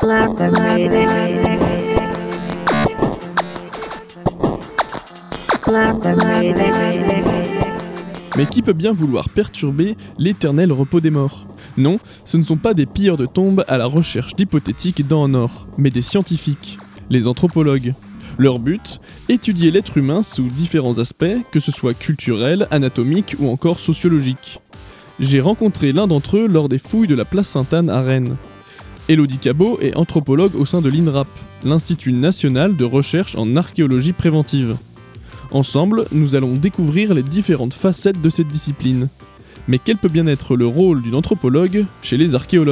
Mais qui peut bien vouloir perturber l'éternel repos des morts ? Non, ce ne sont pas des pilleurs de tombes à la recherche d'hypothétiques dents en or, mais des scientifiques, les anthropologues. Leur but ? Étudier l'être humain sous différents aspects, que ce soit culturel, anatomique ou encore sociologique. J'ai rencontré l'un d'entre eux lors des fouilles de la place Sainte-Anne à Rennes. Élodie Cabot est anthropologue au sein de l'INRAP, l'Institut national de recherche en archéologie préventive. Ensemble, nous allons découvrir les différentes facettes de cette discipline. Mais quel peut bien être le rôle d'une anthropologue chez les archéologues ?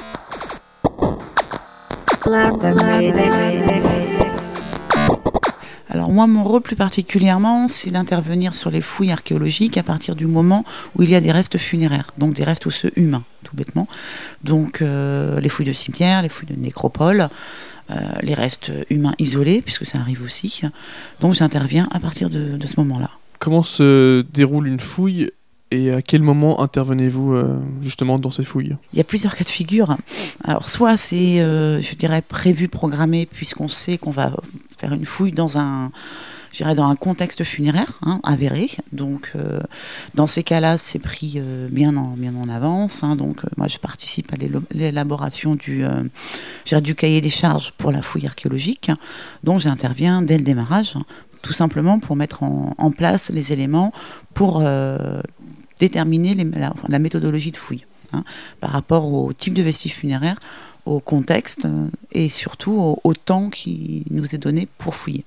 Alors moi, mon rôle plus particulièrement, c'est d'intervenir sur les fouilles archéologiques à partir du moment où il y a des restes funéraires, donc des restes osseux humains, tout bêtement. Donc les fouilles de cimetières, les fouilles de nécropoles, les restes humains isolés, puisque ça arrive aussi. Donc j'interviens à partir de ce moment-là. Comment se déroule une fouille et à quel moment intervenez-vous justement dans ces fouilles ? Il y a plusieurs cas de figure. Alors soit c'est, je dirais, prévu, programmé, puisqu'on sait qu'on va faire une fouille dans un contexte funéraire, avéré. Donc, dans ces cas-là, c'est pris bien en avance. Donc, moi, je participe à l'élaboration du cahier des charges pour la fouille archéologique. Donc, j'interviens dès le démarrage, tout simplement pour mettre en place les éléments pour déterminer la méthodologie de fouille, par rapport au type de vestiges funéraires, au contexte et surtout au temps qui nous est donné pour fouiller.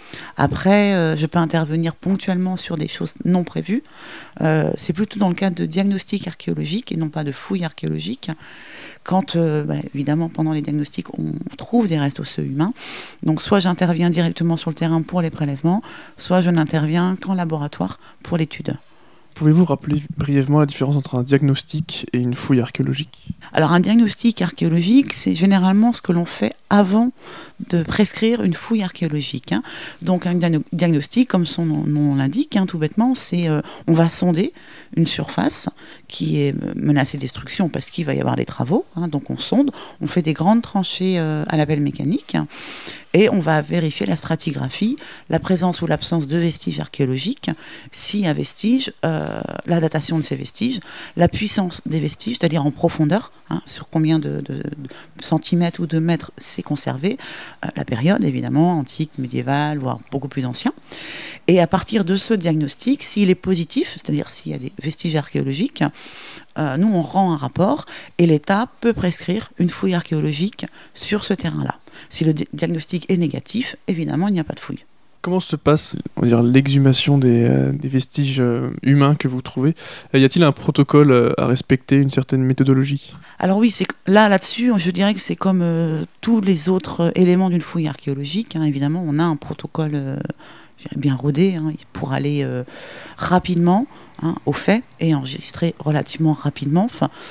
Après, je peux intervenir ponctuellement sur des choses non prévues. C'est plutôt dans le cadre de diagnostic archéologique et non pas de fouille archéologique. Quand, évidemment, pendant les diagnostics, on trouve des restes osseux humains. Donc, soit j'interviens directement sur le terrain pour les prélèvements, soit je n'interviens qu'en laboratoire pour l'étude. Pouvez-vous rappeler brièvement la différence entre un diagnostic et une fouille archéologique ? Alors un diagnostic archéologique, c'est généralement ce que l'on fait avant de prescrire une fouille archéologique. Donc un diagnostic, comme son nom l'indique, tout bêtement, c'est on va sonder une surface qui est menacée de destruction parce qu'il va y avoir des travaux. Donc on sonde, on fait des grandes tranchées à la pelle mécanique et on va vérifier la stratigraphie, la présence ou l'absence de vestiges archéologiques, s'il y a vestige, la datation de ces vestiges, la puissance des vestiges, c'est-à-dire en profondeur, sur combien de centimètres ou de mètres c'est conservé, la période évidemment, antique, médiévale, voire beaucoup plus ancien. Et à partir de ce diagnostic, s'il est positif, c'est-à-dire s'il y a des vestiges archéologiques, nous on rend un rapport et l'État peut prescrire une fouille archéologique sur ce terrain-là. Si le diagnostic est négatif, évidemment il n'y a pas de fouille. Comment se passe, l'exhumation des vestiges humains que vous trouvez ? Y a-t-il un protocole à respecter, une certaine méthodologie ? Alors oui, là-dessus, je dirais que c'est comme tous les autres éléments d'une fouille archéologique. Évidemment, on a un protocole bien rodé pour aller rapidement au fait et enregistrer relativement rapidement.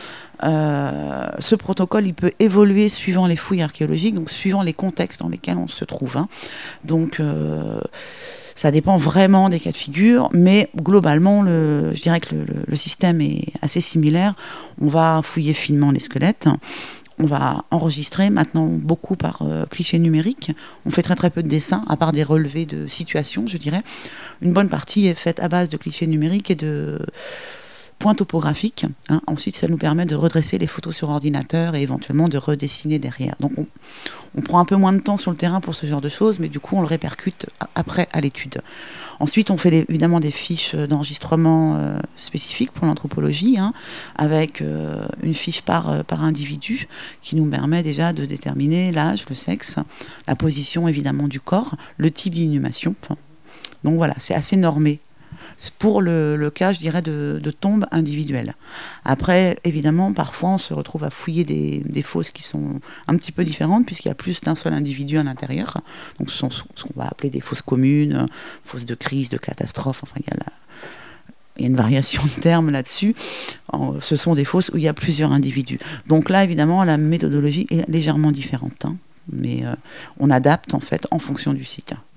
Ce protocole, il peut évoluer suivant les fouilles archéologiques, donc suivant les contextes dans lesquels on se trouve. Donc, ça dépend vraiment des cas de figure, mais globalement, je dirais que le système est assez similaire. On va fouiller finement les squelettes. On va enregistrer maintenant beaucoup par clichés numériques. On fait très très peu de dessins, à part des relevés de situation, je dirais. Une bonne partie est faite à base de clichés numériques et de points topographiques. Ensuite, ça nous permet de redresser les photos sur ordinateur et éventuellement de redessiner derrière. Donc, on prend un peu moins de temps sur le terrain pour ce genre de choses, mais du coup, on le répercute après à l'étude. Ensuite, on fait évidemment des fiches d'enregistrement spécifiques pour l'anthropologie, avec une fiche par individu qui nous permet déjà de déterminer l'âge, le sexe, la position évidemment du corps, le type d'inhumation. Donc voilà, c'est assez normé pour le cas, je dirais, de tombes individuelles. Après, évidemment, parfois, on se retrouve à fouiller des fosses qui sont un petit peu différentes, puisqu'il y a plus d'un seul individu à l'intérieur. Donc, ce sont ce qu'on va appeler des fosses communes, fosses de crise, de catastrophe. Enfin, il y a une variation de termes là-dessus. Ce sont des fosses où il y a plusieurs individus. Donc là, évidemment, la méthodologie est légèrement différente. Mais on adapte, en fait, en fonction du site.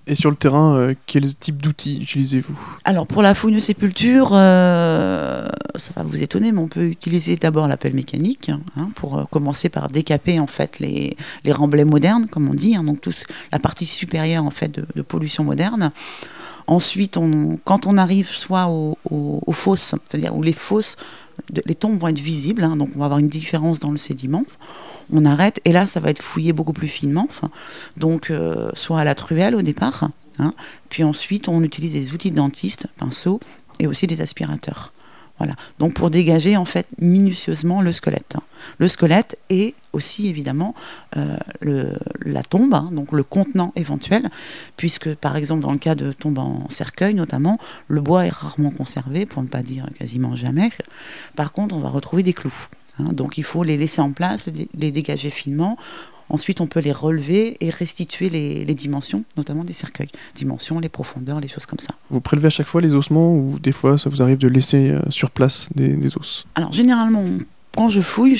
Et sur le terrain, quel type d'outils utilisez-vous ? Alors pour la fouille de sépulture, ça va vous étonner, mais on peut utiliser d'abord la pelle mécanique, pour commencer par décaper en fait les remblais modernes, comme on dit, donc toute la partie supérieure en fait de pollution moderne. Ensuite, quand on arrive soit aux fosses, c'est-à-dire où les fosses, les tombes vont être visibles, donc on va avoir une différence dans le sédiment. On arrête et là, ça va être fouillé beaucoup plus finement. Donc, soit à la truelle au départ, puis ensuite, on utilise des outils de dentiste, pinceaux et aussi des aspirateurs. Voilà. Donc, pour dégager en fait minutieusement le squelette. Le squelette et aussi évidemment la tombe, donc le contenant éventuel, puisque par exemple dans le cas de tombes en cercueil notamment, le bois est rarement conservé, pour ne pas dire quasiment jamais. Par contre, on va retrouver des clous. Donc il faut les laisser en place, les dégager finement. Ensuite, on peut les relever et restituer les dimensions, notamment des cercueils. Dimensions, les profondeurs, les choses comme ça. Vous prélevez à chaque fois les ossements ou des fois ça vous arrive de laisser sur place des os ? Alors généralement, quand je fouille,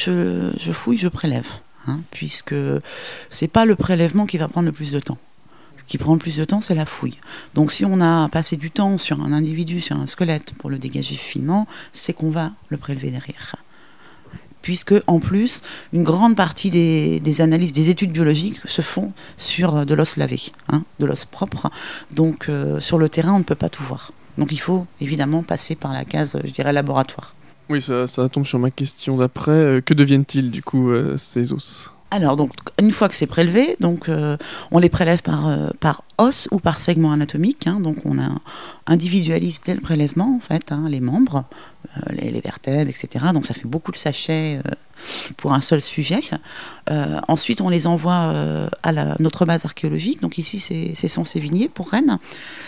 je prélève. Puisque c'est pas le prélèvement qui va prendre le plus de temps. Ce qui prend le plus de temps, c'est la fouille. Donc si on a passé du temps sur un individu, sur un squelette, pour le dégager finement, c'est qu'on va le prélever derrière. Puisque, en plus, une grande partie des analyses, des études biologiques se font sur de l'os lavé, de l'os propre. Donc, sur le terrain, on ne peut pas tout voir. Donc, il faut évidemment passer par la case, je dirais, laboratoire. Oui, ça tombe sur ma question d'après. Que deviennent-ils, du coup, ces os ? Alors, donc, une fois que c'est prélevé, donc, on les prélève par os ou par segment anatomique. Donc, on individualise dès le prélèvement, en fait, les membres, les vertèbres, etc. Donc, ça fait beaucoup de sachets pour un seul sujet. Ensuite, on les envoie à notre base archéologique. Donc, ici, c'est Son-Sévigné pour Rennes,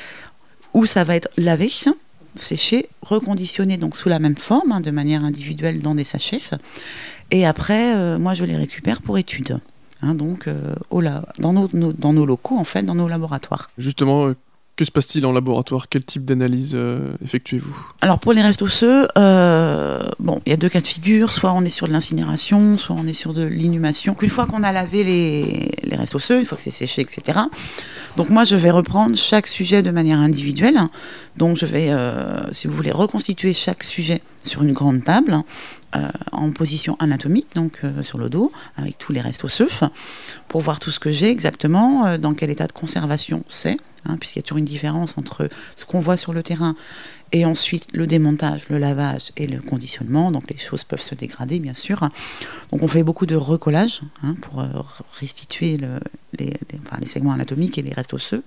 où ça va être lavé, séché, reconditionné donc sous la même forme, de manière individuelle dans des sachets. Et après, moi, je les récupère pour études. Donc, dans nos locaux, en fait, dans nos laboratoires. Justement, que se passe-t-il en laboratoire ? Quel type d'analyse effectuez-vous ? Alors, pour les restes osseux, il y a deux cas de figure. Soit on est sur de l'incinération, soit on est sur de l'inhumation. Une fois qu'on a lavé les restes osseux, une fois que c'est séché, etc. Donc, moi, je vais reprendre chaque sujet de manière individuelle. Donc, je vais, si vous voulez, reconstituer chaque sujet sur une grande table, en position anatomique, donc sur le dos, avec tous les restes osseux, pour voir tout ce que j'ai exactement, dans quel état de conservation c'est, puisqu'il y a toujours une différence entre ce qu'on voit sur le terrain et ensuite le démontage, le lavage et le conditionnement. Donc les choses peuvent se dégrader, bien sûr. Donc on fait beaucoup de recollage pour restituer les segments anatomiques et les restes osseux.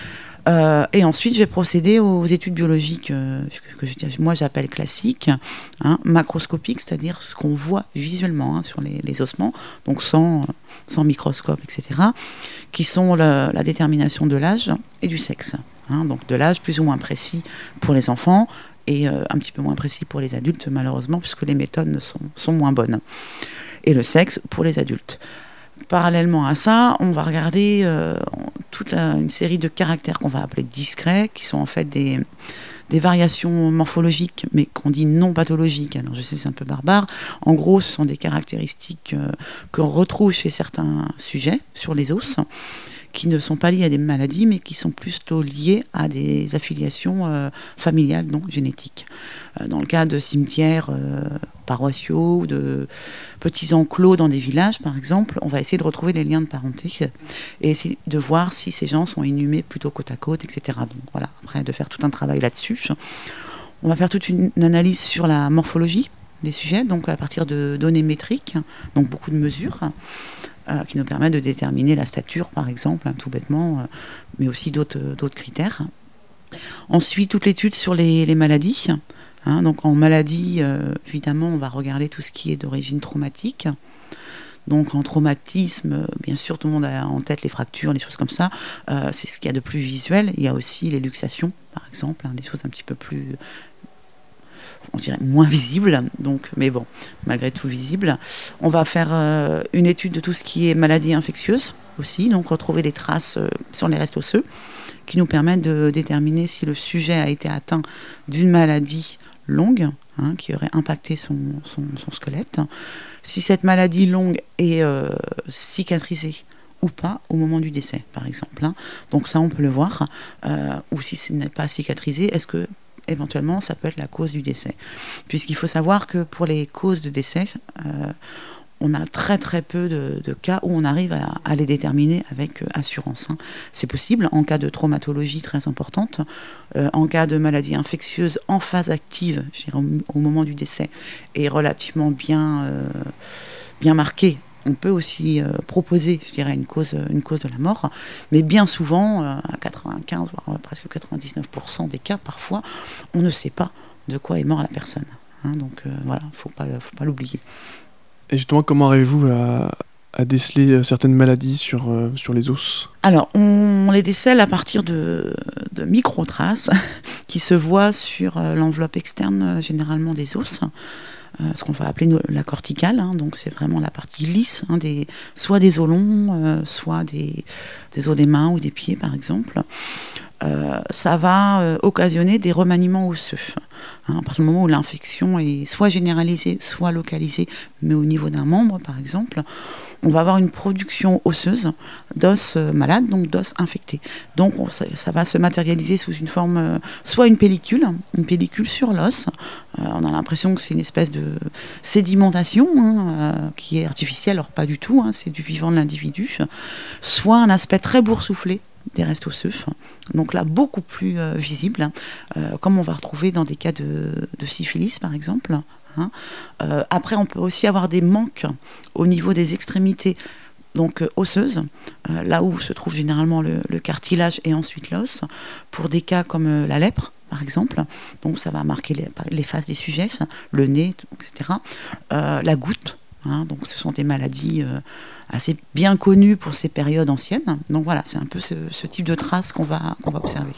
Et ensuite, je vais procéder aux études biologiques que moi j'appelle classiques, macroscopiques, c'est-à-dire ce qu'on voit visuellement sur les ossements, donc sans microscope, etc., qui sont la détermination de l'âge et du sexe. Donc de l'âge plus ou moins précis pour les enfants et un petit peu moins précis pour les adultes, malheureusement, puisque les méthodes sont moins bonnes. Et le sexe pour les adultes. Parallèlement à ça, on va regarder toute une série de caractères qu'on va appeler discrets, qui sont en fait des variations morphologiques, mais qu'on dit non pathologiques. Alors je sais, c'est un peu barbare. En gros, ce sont des caractéristiques qu'on retrouve chez certains sujets sur les os, qui ne sont pas liées à des maladies, mais qui sont plutôt liées à des affiliations familiales, donc génétiques. Dans le cas de cimetières paroissiaux, ou de petits enclos dans des villages, par exemple, on va essayer de retrouver des liens de parenté et essayer de voir si ces gens sont inhumés plutôt côte à côte, etc. Donc voilà, après de faire tout un travail là-dessus. On va faire toute une analyse sur la morphologie des sujets, donc à partir de données métriques, donc beaucoup de mesures, qui nous permettent de déterminer la stature, par exemple, tout bêtement, mais aussi d'autres critères. Ensuite, toute l'étude sur les maladies. Donc en maladie, évidemment, on va regarder tout ce qui est d'origine traumatique. Donc en traumatisme, bien sûr, tout le monde a en tête les fractures, les choses comme ça. C'est ce qu'il y a de plus visuel. Il y a aussi les luxations, par exemple, des choses un petit peu plus, on dirait, moins visibles. Donc, mais bon, malgré tout visible. On va faire une étude de tout ce qui est maladie infectieuse aussi. Donc retrouver des traces sur les restes osseux qui nous permettent de déterminer si le sujet a été atteint d'une maladie longue, qui aurait impacté son squelette. Si cette maladie longue est cicatrisée, ou pas au moment du décès, par exemple. Donc ça, on peut le voir. Ou si ce n'est pas cicatrisé, est-ce que éventuellement ça peut être la cause du décès? Puisqu'il faut savoir que pour les causes de décès, on a très très peu de cas où on arrive à les déterminer avec assurance. C'est possible en cas de traumatologie très importante, en cas de maladie infectieuse en phase active, je dirais, au moment du décès, et relativement bien marquée. On peut aussi proposer, je dirais, une cause de la mort, mais bien souvent, à 95, voire presque 99% des cas, parfois, on ne sait pas de quoi est morte la personne. Donc voilà, faut pas l'oublier. Et justement, comment arrivez-vous à déceler certaines maladies sur les os? Alors, on les décèle à partir de micro-traces qui se voient sur l'enveloppe externe, généralement des os, ce qu'on va appeler la corticale. Donc, c'est vraiment la partie lisse, soit des os longs, soit des os des mains ou des pieds, par exemple. Ça va occasionner des remaniements osseux. À partir du moment où l'infection est soit généralisée, soit localisée, mais au niveau d'un membre, par exemple, on va avoir une production osseuse d'os malades, donc d'os infectés. Donc ça va se matérialiser sous une forme, soit une pellicule sur l'os. On a l'impression que c'est une espèce de sédimentation qui est artificielle, alors pas du tout, c'est du vivant de l'individu. Soit un aspect très boursouflé des restes osseux, donc là beaucoup plus visible, comme on va retrouver dans des cas de syphilis par exemple. Après on peut aussi avoir des manques au niveau des extrémités, donc osseuses, là où se trouve généralement le cartilage et ensuite l'os, pour des cas comme la lèpre par exemple. Donc ça va marquer les faces des sujets, le nez, etc. La goutte. Donc ce sont des maladies assez bien connues pour ces périodes anciennes. Donc voilà, c'est un peu ce type de traces qu'on va observer.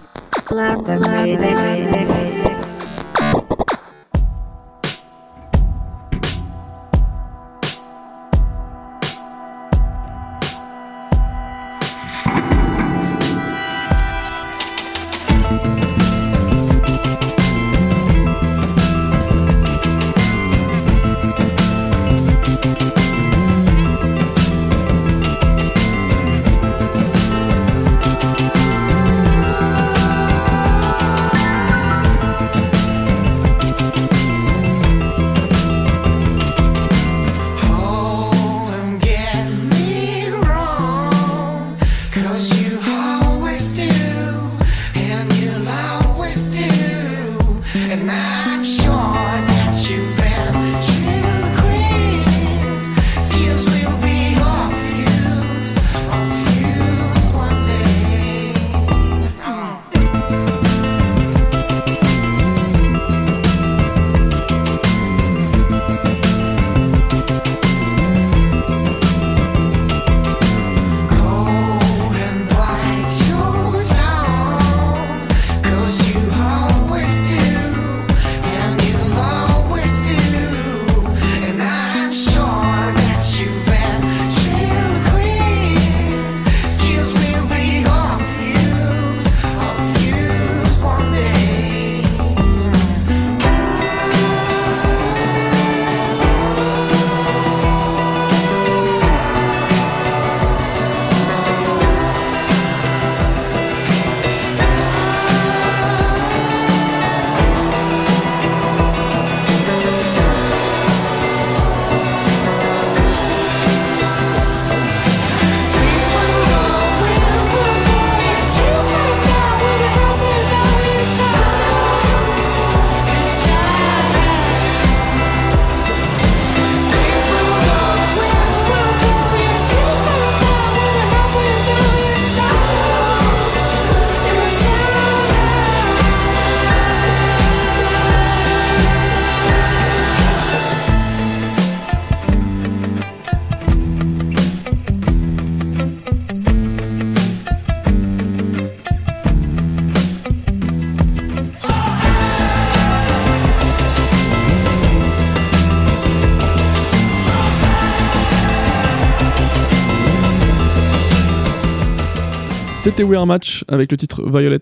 C'était We Are Match avec le titre Violets.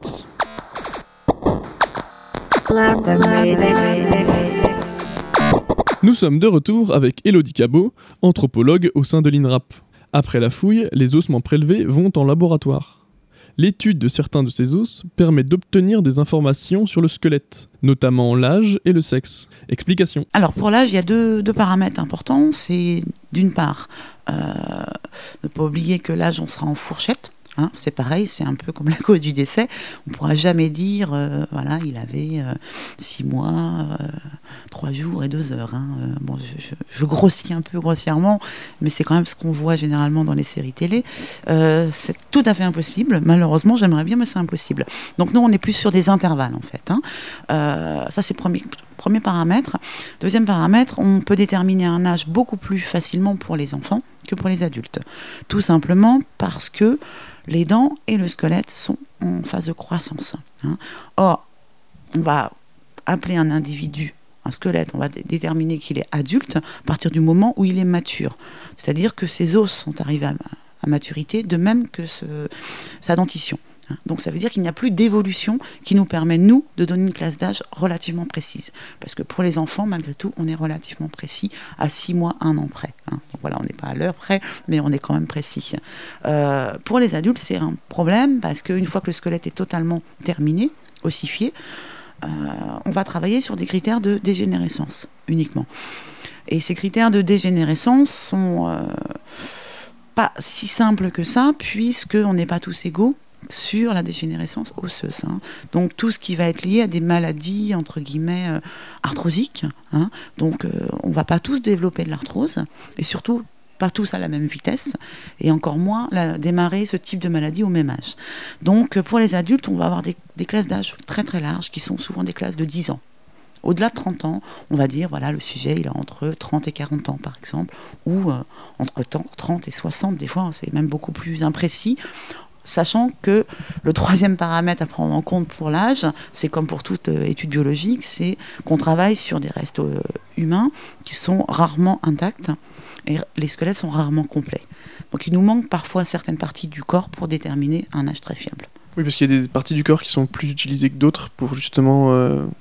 Nous sommes de retour avec Élodie Cabot, anthropologue au sein de l'INRAP. Après la fouille, les ossements prélevés vont en laboratoire. L'étude de certains de ces os permet d'obtenir des informations sur le squelette, notamment l'âge et le sexe. Explication. Alors pour l'âge, il y a deux paramètres importants. C'est d'une part, ne pas oublier que l'âge, on sera en fourchette. Hein, c'est pareil, c'est un peu comme la cause du décès. On ne pourra jamais dire, voilà, il avait 6 mois, 3 jours et 2 heures. Hein. Bon, je grossis un peu grossièrement, mais c'est quand même ce qu'on voit généralement dans les séries télé. C'est tout à fait impossible. Malheureusement, j'aimerais bien, mais c'est impossible. Donc nous, on est plus sur des intervalles, en fait. Hein. Ça, c'est premier paramètre. Deuxième paramètre, on peut déterminer un âge beaucoup plus facilement pour les enfants que pour les adultes. Tout simplement parce que les dents et le squelette sont en phase de croissance. Hein. Or, on va appeler un individu, un squelette, on va déterminer qu'il est adulte à partir du moment où il est mature. C'est-à-dire que ses os sont arrivés à maturité, de même que sa dentition. Donc ça veut dire qu'il n'y a plus d'évolution qui nous permet, nous, de donner une classe d'âge relativement précise. Parce que pour les enfants, malgré tout, on est relativement précis à 6 mois, 1 an près. Hein. Donc voilà, on n'est pas à l'heure près, mais on est quand même précis. Pour les adultes, c'est un problème parce qu'une fois que le squelette est totalement terminé, ossifié, on va travailler sur des critères de dégénérescence uniquement. Et ces critères de dégénérescence sont pas si simples que ça, puisqu'on n'est pas tous égaux sur la dégénérescence osseuse. Hein. Donc tout ce qui va être lié à des maladies, entre guillemets, arthrosiques. Hein. Donc on ne va pas tous développer de l'arthrose, et surtout pas tous à la même vitesse, et encore moins démarrer ce type de maladie au même âge. Donc pour les adultes, on va avoir des classes d'âge très très larges, qui sont souvent des classes de 10 ans. Au-delà de 30 ans, on va dire, voilà, le sujet, il est entre 30 et 40 ans, par exemple, ou entre 30 et 60, des fois, c'est même beaucoup plus imprécis, sachant que le troisième paramètre à prendre en compte pour l'âge, c'est comme pour toute étude biologique, c'est qu'on travaille sur des restes humains qui sont rarement intacts, et les squelettes sont rarement complets. Donc il nous manque parfois certaines parties du corps pour déterminer un âge très fiable. Oui, parce qu'il y a des parties du corps qui sont plus utilisées que d'autres pour justement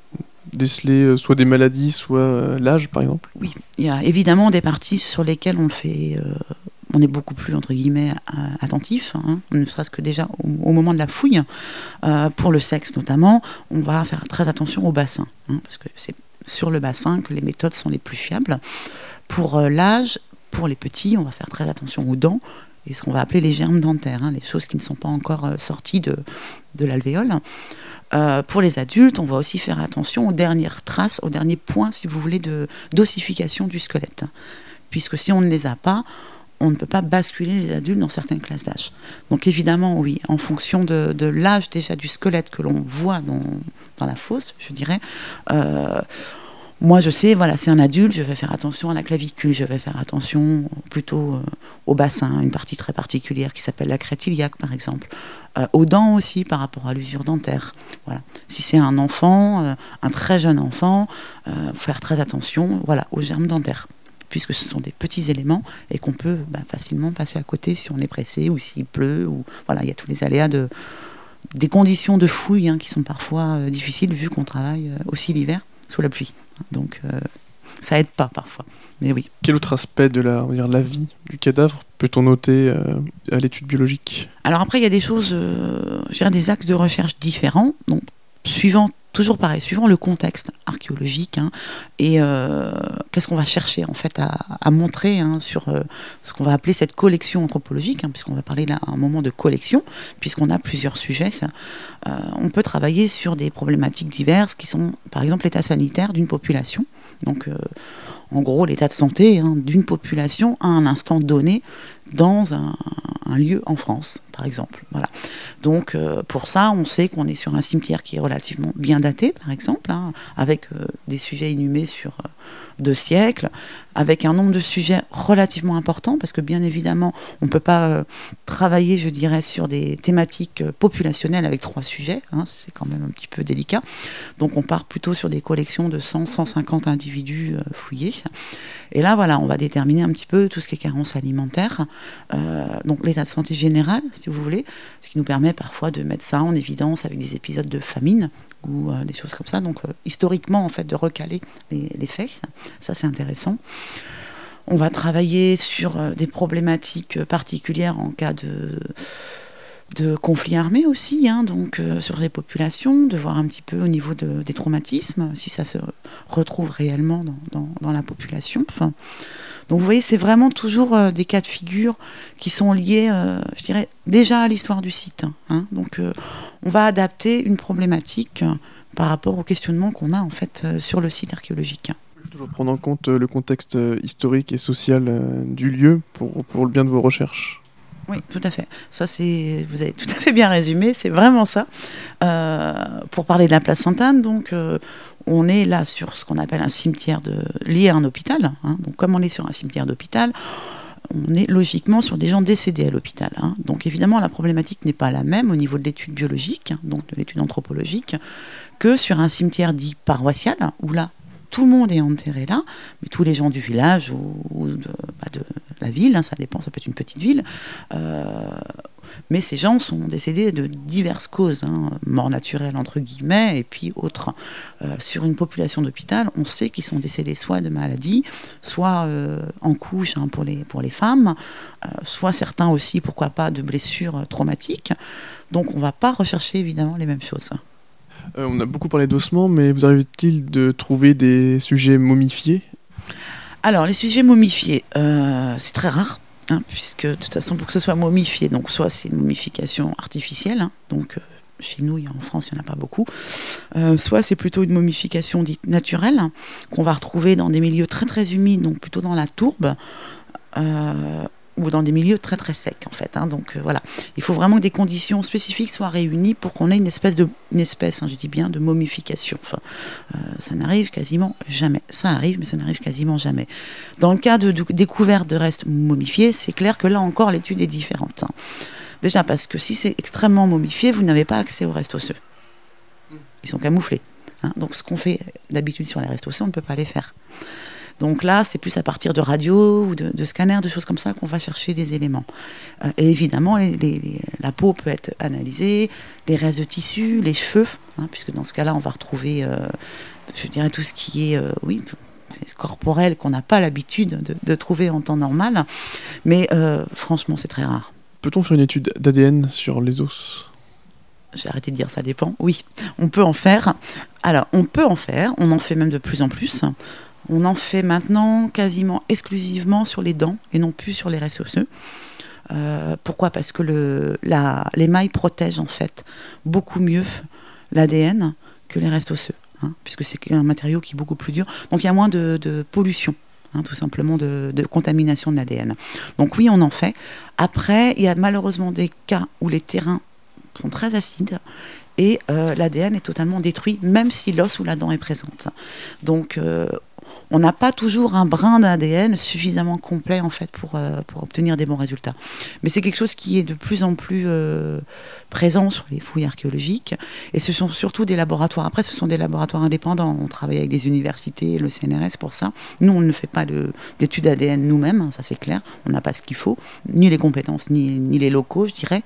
déceler soit des maladies, soit l'âge, par exemple. Oui, il y a évidemment des parties sur lesquelles on le fait... on est beaucoup plus, entre guillemets, attentif, hein, ne serait-ce que déjà au moment de la fouille. Pour le sexe notamment, on va faire très attention au bassin, hein, parce que c'est sur le bassin que les méthodes sont les plus fiables. Pour l'âge, pour les petits, on va faire très attention aux dents et ce qu'on va appeler les germes dentaires, hein, les choses qui ne sont pas encore sorties de l'alvéole. Pour les adultes, on va aussi faire attention aux dernières traces, aux derniers points, si vous voulez, d'ossification du squelette. Puisque si on ne les a pas, on ne peut pas basculer les adultes dans certaines classes d'âge. Donc évidemment, oui, en fonction de l'âge déjà du squelette que l'on voit dans la fosse, je dirais, moi je sais, voilà, c'est un adulte, je vais faire attention à la clavicule, je vais faire attention plutôt au bassin, une partie très particulière qui s'appelle la crête iliaque par exemple, aux dents aussi par rapport à l'usure dentaire. Voilà. Si c'est un enfant, un très jeune enfant, faire très attention, voilà, aux germes dentaires, puisque ce sont des petits éléments et qu'on peut facilement passer à côté si on est pressé ou s'il pleut. Ou, voilà, il y a tous les aléas des conditions de fouille, hein, qui sont parfois difficiles vu qu'on travaille aussi l'hiver sous la pluie. Donc ça aide pas parfois, mais oui. Quel autre aspect de la vie du cadavre peut-on noter à l'étude biologique ? Alors après, il y a des choses, je dirais des axes de recherche différents, donc toujours pareil, suivant le contexte archéologique, hein, et qu'est-ce qu'on va chercher en fait à montrer, hein, sur ce qu'on va appeler cette collection anthropologique, hein, puisqu'on va parler là à un moment de collection, puisqu'on a plusieurs sujets. On peut travailler sur des problématiques diverses qui sont par exemple l'état sanitaire d'une population. Donc en gros l'état de santé, hein, d'une population à un instant donné dans un lieu en France, par exemple. Voilà. Donc pour ça, on sait qu'on est sur un cimetière qui est relativement bien daté, par exemple, hein, avec des sujets inhumés sur 2 siècles, avec un nombre de sujets relativement important, parce que bien évidemment, on ne peut pas travailler, je dirais, sur des thématiques populationnelles avec 3 sujets, hein, c'est quand même un petit peu délicat. Donc on part plutôt sur des collections de 100-150 individus fouillés. Et là, voilà, on va déterminer un petit peu tout ce qui est carence alimentaire, donc l'état de santé général, si vous voulez, ce qui nous permet parfois de mettre ça en évidence avec des épisodes de famine ou des choses comme ça. Donc historiquement, en fait, de recaler les faits, ça c'est intéressant. On va travailler sur des problématiques particulières en cas de conflits armés aussi, donc sur les populations, de voir un petit peu au niveau des traumatismes, si ça se retrouve réellement dans la population. Enfin, donc vous voyez, c'est vraiment toujours des cas de figure qui sont liés, je dirais, déjà à l'histoire du site. Donc on va adapter une problématique par rapport au questionnement qu'on a en fait sur le site archéologique. Il faut toujours prendre en compte le contexte historique et social du lieu pour le bien de vos recherches. Oui, tout à fait. Ça, vous avez tout à fait bien résumé, c'est vraiment ça. Pour parler de la place Sainte-Anne, donc, on est là sur ce qu'on appelle un cimetière lié à un hôpital. Donc, comme on est sur un cimetière d'hôpital, on est logiquement sur des gens décédés à l'hôpital. Donc, évidemment, la problématique n'est pas la même au niveau de l'étude biologique, donc de l'étude anthropologique, que sur un cimetière dit paroissial, où là, tout le monde est enterré là, mais tous les gens du village ou de la ville, ça dépend, ça peut être une petite ville, mais ces gens sont décédés de diverses causes, mort naturelle entre guillemets, et puis autres. Sur une population d'hôpital, on sait qu'ils sont décédés soit de maladies, soit en couche pour les femmes, soit certains aussi, pourquoi pas, de blessures traumatiques. Donc on ne va pas rechercher évidemment les mêmes choses. On a beaucoup parlé d'ossements, mais vous arrive-t-il de trouver des sujets momifiés ? Alors, les sujets momifiés, c'est très rare, puisque de toute façon, pour que ce soit momifié, donc soit c'est une momification artificielle, donc chez nous, en France, il n'y en a pas beaucoup, soit c'est plutôt une momification dite naturelle, qu'on va retrouver dans des milieux très très humides, donc plutôt dans la tourbe, ou dans des milieux très très secs en fait. Donc voilà, il faut vraiment que des conditions spécifiques soient réunies pour qu'on ait une espèce, je dis bien, de momification. Enfin, ça n'arrive quasiment jamais. Ça arrive, mais ça n'arrive quasiment jamais. Dans le cas de découverte de restes momifiés, c'est clair que là encore l'étude est différente. Déjà parce que si c'est extrêmement momifié, vous n'avez pas accès aux restes osseux. Ils sont camouflés. Donc ce qu'on fait d'habitude sur les restes osseux, on ne peut pas les faire. Donc là, c'est plus à partir de radio ou de scanners, de choses comme ça qu'on va chercher des éléments. Et évidemment, la peau peut être analysée, les restes de tissu, les cheveux, puisque dans ce cas-là, on va retrouver, je dirais, tout ce qui est, c'est corporel qu'on n'a pas l'habitude de trouver en temps normal. Mais franchement, c'est très rare. Peut-on faire une étude d'ADN sur les os ? J'ai arrêté de dire ça dépend. Oui, on peut en faire. Alors, on peut en faire. On en fait même de plus en plus. On en fait maintenant quasiment exclusivement sur les dents et non plus sur les restes osseux. Pourquoi ? Parce que l'émail protège en fait beaucoup mieux l'ADN que les restes osseux, puisque c'est un matériau qui est beaucoup plus dur. Donc il y a moins de pollution, tout simplement de contamination de l'ADN. Donc oui, on en fait. Après, il y a malheureusement des cas où les terrains sont très acides et l'ADN est totalement détruit, même si l'os ou la dent est présente. Donc on n'a pas toujours un brin d'ADN suffisamment complet en fait pour obtenir des bons résultats. Mais c'est quelque chose qui est de plus en plus présent sur les fouilles archéologiques. Et ce sont surtout des laboratoires. Après, ce sont des laboratoires indépendants. On travaille avec des universités, le CNRS pour ça. Nous, on ne fait pas d'études ADN nous-mêmes, ça c'est clair. On n'a pas ce qu'il faut, ni les compétences, ni les locaux, je dirais.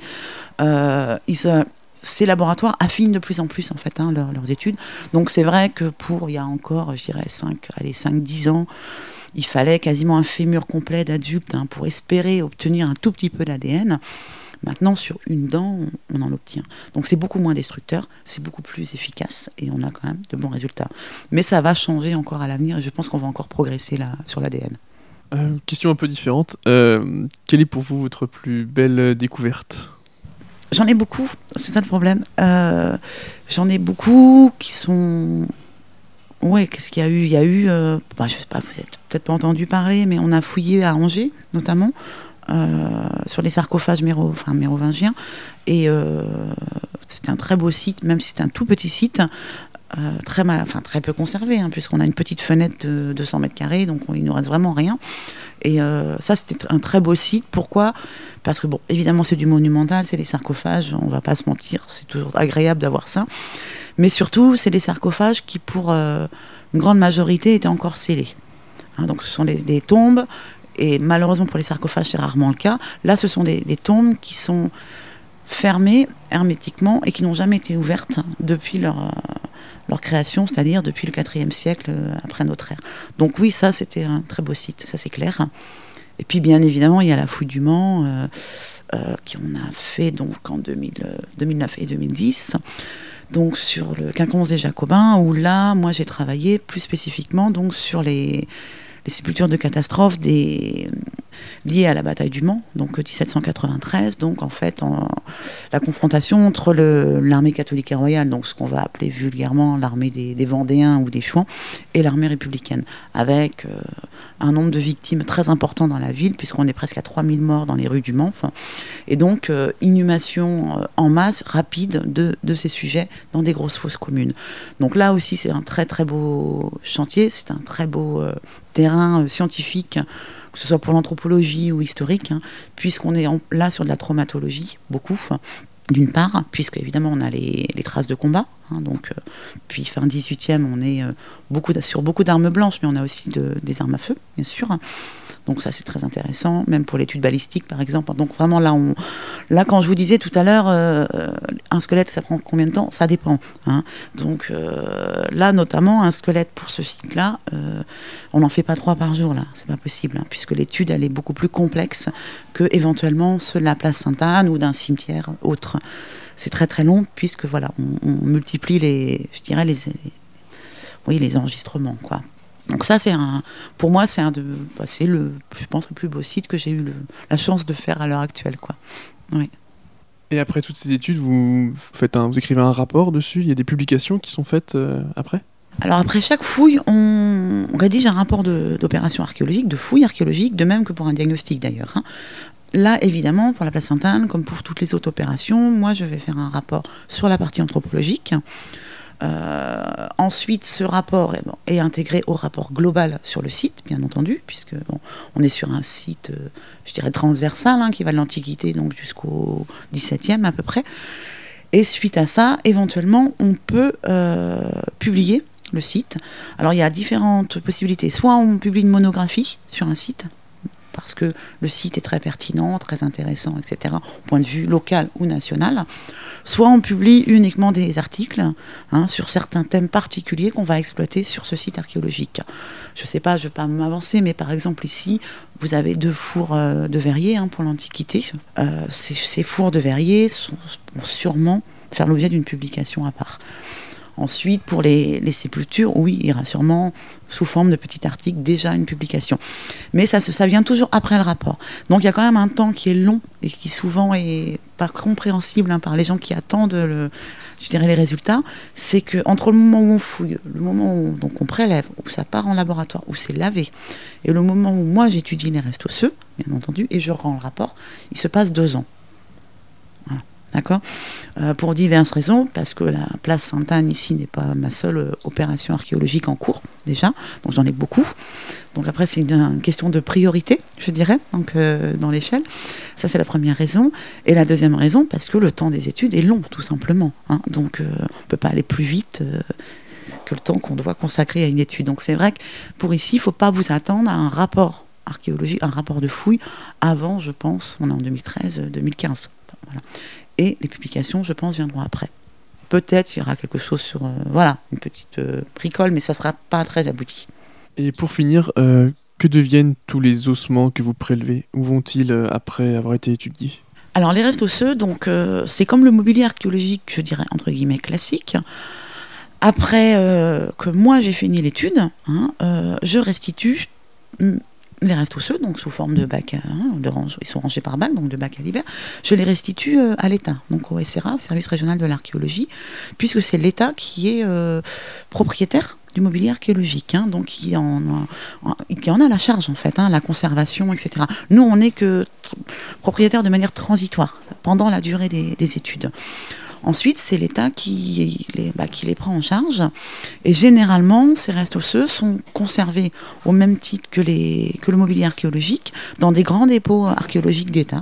Ces laboratoires affinent de plus en plus en fait, leurs études. Donc c'est vrai que il y a encore, je dirais, 5-10 ans, il fallait quasiment un fémur complet d'adulte pour espérer obtenir un tout petit peu d'ADN. Maintenant, sur une dent, on en obtient. Donc c'est beaucoup moins destructeur, c'est beaucoup plus efficace et on a quand même de bons résultats. Mais ça va changer encore à l'avenir et je pense qu'on va encore progresser sur l'ADN. Question un peu différente. Quelle est pour vous votre plus belle découverte ? J'en ai beaucoup, c'est ça le problème. J'en ai beaucoup qui sont... Ouais, qu'est-ce qu'il y a eu ? Il y a eu, je sais pas, vous n'avez peut-être pas entendu parler, mais on a fouillé à Angers, notamment, sur les sarcophages mérovingiens. Et c'était un très beau site, même si c'était un tout petit site, très peu conservé, puisqu'on a une petite fenêtre de 200 mètres carrés, donc il ne nous reste vraiment rien. Et ça, c'était un très beau site. Pourquoi ? Parce que, évidemment, c'est du monumental, c'est les sarcophages, on ne va pas se mentir, c'est toujours agréable d'avoir ça. Mais surtout, c'est des sarcophages qui, pour une grande majorité, étaient encore scellés. Donc, ce sont des tombes, et malheureusement, pour les sarcophages, c'est rarement le cas. Là, ce sont des tombes qui sont fermées hermétiquement et qui n'ont jamais été ouvertes depuis leur création, c'est-à-dire depuis le IVe siècle après notre ère. Donc oui, ça c'était un très beau site, ça c'est clair. Et puis bien évidemment, il y a la fouille du Mans, qu'on a fait donc en 2009 et 2010. Donc sur le quinconce des Jacobins, où là, moi j'ai travaillé plus spécifiquement donc sur les sépultures de catastrophes liées à la bataille du Mans, donc 1793, donc en fait la confrontation entre l'armée catholique et royale, donc ce qu'on va appeler vulgairement l'armée des Vendéens ou des Chouans, et l'armée républicaine, avec un nombre de victimes très important dans la ville, puisqu'on est presque à 3000 morts dans les rues du Mans, et donc inhumation en masse, rapide, de ces sujets dans des grosses fosses communes. Donc là aussi, c'est un très très beau chantier, c'est un très beau terrain scientifique, que ce soit pour l'anthropologie ou historique, puisqu'on est là sur de la traumatologie, beaucoup, d'une part, puisque évidemment on a les traces de combat, donc puis fin 18e, on est sur beaucoup d'armes blanches, mais on a aussi des armes à feu, bien sûr. Donc ça c'est très intéressant, même pour l'étude balistique par exemple. Donc vraiment là quand je vous disais tout à l'heure, un squelette ça prend combien de temps ? Ça dépend. Donc là notamment un squelette pour ce site-là, on n'en fait pas 3 par jour là, c'est pas possible, puisque l'étude elle est beaucoup plus complexe que éventuellement ceux de la place Sainte-Anne ou d'un cimetière autre. C'est très très long puisque voilà on multiplie les enregistrements quoi. Donc ça, pour moi, c'est je pense, le plus beau site que j'ai eu la chance de faire à l'heure actuelle, quoi. Oui. Et après toutes ces études, vous écrivez un rapport dessus. Il y a des publications qui sont faites après ? Alors après chaque fouille, on rédige un rapport d'opération archéologique, de fouille archéologique, de même que pour un diagnostic d'ailleurs. Là, évidemment, pour la place Sainte-Anne, comme pour toutes les autres opérations, moi, je vais faire un rapport sur la partie anthropologique. Ensuite, ce rapport est intégré au rapport global sur le site, bien entendu, puisque on est sur un site, je dirais transversal, qui va de l'Antiquité donc jusqu'au XVIIe à peu près. Et suite à ça, éventuellement, on peut publier le site. Alors, il y a différentes possibilités. Soit on publie une monographie sur un site, parce que le site est très pertinent, très intéressant, etc., au point de vue local ou national. Soit on publie uniquement des articles sur certains thèmes particuliers qu'on va exploiter sur ce site archéologique. Je ne sais pas, je ne vais pas m'avancer, mais par exemple ici, vous avez 2 fours de verrier pour l'Antiquité. Ces fours de verrier vont sûrement faire l'objet d'une publication à part. Ensuite, pour les sépultures, oui, il y aura sûrement, sous forme de petit article, déjà une publication. Mais ça vient toujours après le rapport. Donc il y a quand même un temps qui est long et qui souvent est pas compréhensible par les gens qui attendent les résultats. C'est qu'entre le moment où on fouille, le moment où donc on prélève, où ça part en laboratoire, où c'est lavé, et le moment où moi j'étudie les restes osseux, bien entendu, et je rends le rapport, il se passe 2 ans. Voilà. D'accord ? Pour diverses raisons, parce que la place Sainte-Anne ici n'est pas ma seule opération archéologique en cours, déjà, donc j'en ai beaucoup. Donc après, c'est une question de priorité, je dirais, donc, dans l'échelle. Ça, c'est la première raison. Et la deuxième raison, parce que le temps des études est long, tout simplement. Donc, on ne peut pas aller plus vite que le temps qu'on doit consacrer à une étude. Donc c'est vrai que pour ici, il ne faut pas vous attendre à un rapport archéologique, un rapport de fouille, avant, je pense, on est en 2013-2015. Voilà. Et les publications, je pense, viendront après. Peut-être il y aura quelque chose sur une petite bricole, mais ça ne sera pas très abouti. Et pour finir, que deviennent tous les ossements que vous prélevez ? Où vont-ils après avoir été étudiés ? Alors les restes osseux, donc, c'est comme le mobilier archéologique, je dirais, entre guillemets, classique. Après que moi j'ai fini l'étude, je restitue les restes osseux, donc sous forme de bac, ils sont rangés par bac, donc de bac à libère, je les restitue à l'État, donc au SRA, au Service Régional de l'Archéologie, puisque c'est l'État qui est propriétaire du mobilier archéologique, donc qui en a la charge en fait, la conservation, etc. Nous, on n'est que propriétaire de manière transitoire, pendant la durée des études. Ensuite, c'est l'État qui les prend en charge. Et généralement, ces restes osseux sont conservés au même titre que le mobilier archéologique dans des grands dépôts archéologiques d'État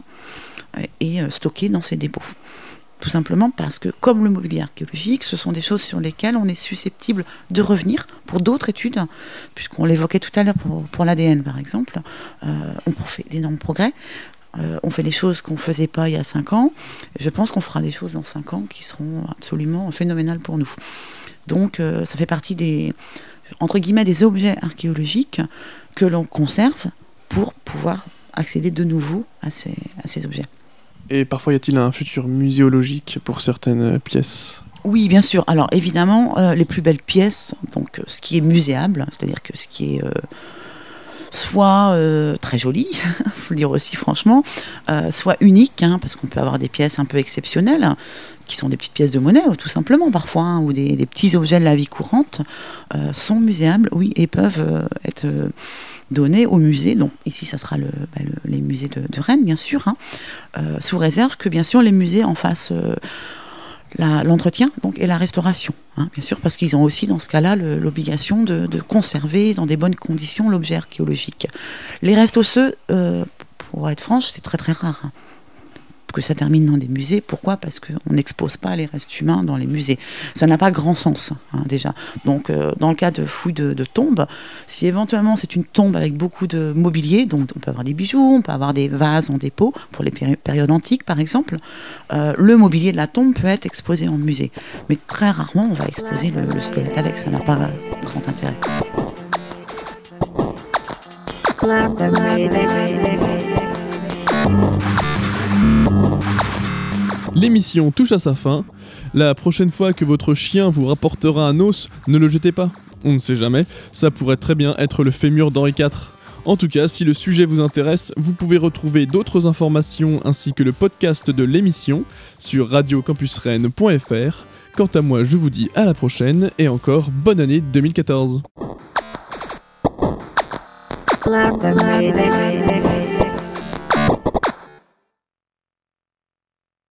et stockés dans ces dépôts. Tout simplement parce que, comme le mobilier archéologique, ce sont des choses sur lesquelles on est susceptible de revenir pour d'autres études, puisqu'on l'évoquait tout à l'heure pour l'ADN, par exemple. On fait d'énormes progrès. on fait des choses qu'on ne faisait pas il y a 5 ans. Je pense qu'on fera des choses dans 5 ans qui seront absolument phénoménales pour nous. Donc ça fait partie entre guillemets, des objets archéologiques que l'on conserve pour pouvoir accéder de nouveau à ces objets. Et parfois, y a-t-il un futur muséologique pour certaines pièces ? Oui, bien sûr. Alors évidemment, les plus belles pièces, donc ce qui est muséable, c'est-à-dire que ce qui est soit très joli, il faut le dire aussi franchement, soit unique, parce qu'on peut avoir des pièces un peu exceptionnelles, qui sont des petites pièces de monnaie, tout simplement parfois, ou des petits objets de la vie courante, sont muséables, oui, et peuvent être donnés au musée. Donc ici, ça sera les musées de Rennes, bien sûr, sous réserve que, bien sûr, les musées en fassent l'entretien et la restauration, bien sûr, parce qu'ils ont aussi dans ce cas-là l'obligation de conserver dans des bonnes conditions l'objet archéologique. Les restes osseux, pour être franche, c'est très très rare que ça termine dans des musées. Pourquoi ? Parce qu'on n'expose pas les restes humains dans les musées. Ça n'a pas grand sens, déjà. Donc, dans le cas de fouilles de tombes, si éventuellement c'est une tombe avec beaucoup de mobilier, donc on peut avoir des bijoux, on peut avoir des vases en dépôt, pour les périodes antiques par exemple, le mobilier de la tombe peut être exposé en musée. Mais très rarement on va exposer le squelette avec, ça n'a pas grand intérêt. L'émission touche à sa fin. La prochaine fois que votre chien vous rapportera un os, ne le jetez pas. On ne sait jamais, ça pourrait très bien être le fémur d'Henri IV. En tout cas, si le sujet vous intéresse, vous pouvez retrouver d'autres informations ainsi que le podcast de l'émission sur radiocampusrennes.fr. Quant à moi, je vous dis à la prochaine et encore bonne année 2014.